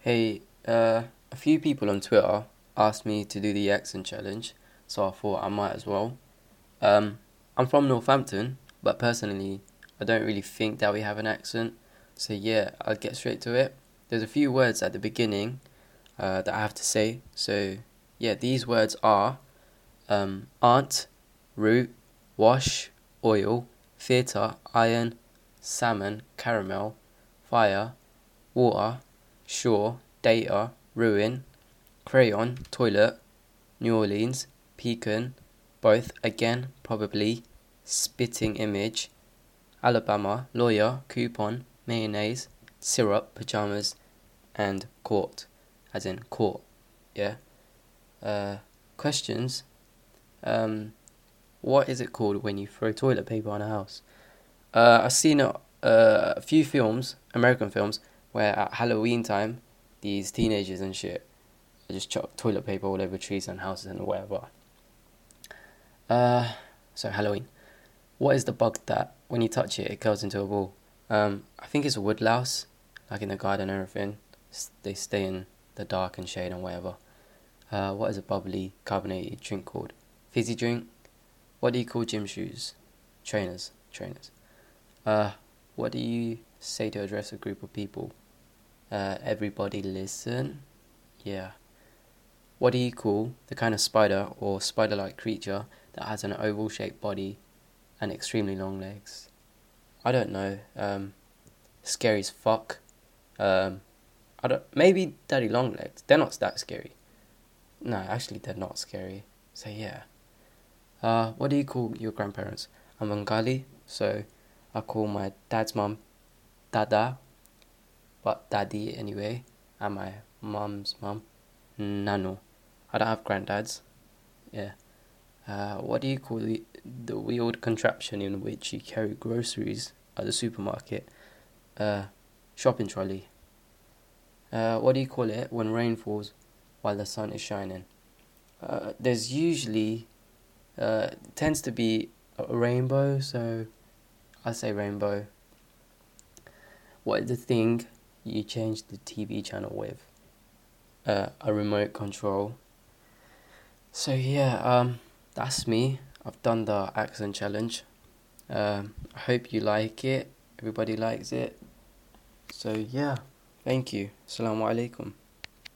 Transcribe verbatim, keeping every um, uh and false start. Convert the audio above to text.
Hey, uh, a few people on Twitter asked me to do the accent challenge, so I thought I might as well. Um, I'm from Northampton, but personally, I don't really think that we have an accent, so yeah, I'll get straight to it. There's a few words at the beginning uh, that I have to say, so yeah, these words are um, aunt, root, wash, oil, theatre, iron, salmon, caramel, fire, water, shore, data, ruin, crayon, toilet, New Orleans, pecan, both, again, probably, spitting image, Alabama, lawyer, coupon, mayonnaise, syrup, pajamas, and court, as in court, yeah? Uh, questions. Um, what is it called when you throw toilet paper on a house? Uh, I've seen a, uh, a few films, American films, where at Halloween time, these teenagers and shit just chuck toilet paper all over trees and houses and whatever. Uh, so Halloween. What is the bug that when you touch it, it curls into a ball? Um, I think it's a woodlouse, like in the garden and everything. They stay in the dark and shade and whatever. Uh, what is a bubbly carbonated drink called? Fizzy drink. What do you call gym shoes? Trainers. Trainers. Uh, what do you say to address a group of people? Uh, everybody listen. Yeah. What do you call the kind of spider or spider-like creature that has an oval-shaped body and extremely long legs? I don't know. Um, scary as fuck. Um, I don't. Maybe daddy long legs. They're not that scary. No, actually, they're not scary. So yeah. Uh, what do you call your grandparents? I'm Bengali, so I call my dad's mum Dada, but Daddy anyway, and my mum's mum Nano. I don't have granddads. Yeah. Uh, what do you call the, the wheeled contraption in which you carry groceries at the supermarket? Uh, shopping trolley. Uh, what do you call it when rain falls while the sun is shining? Uh, there's usually uh, tends to be a rainbow, so I say rainbow. What is the thing you change the T V channel with? Uh, a remote control. So yeah, um, that's me. I've done the accent challenge. Um, I hope you like it. Everybody likes it. So yeah, thank you. Assalamu alaikum.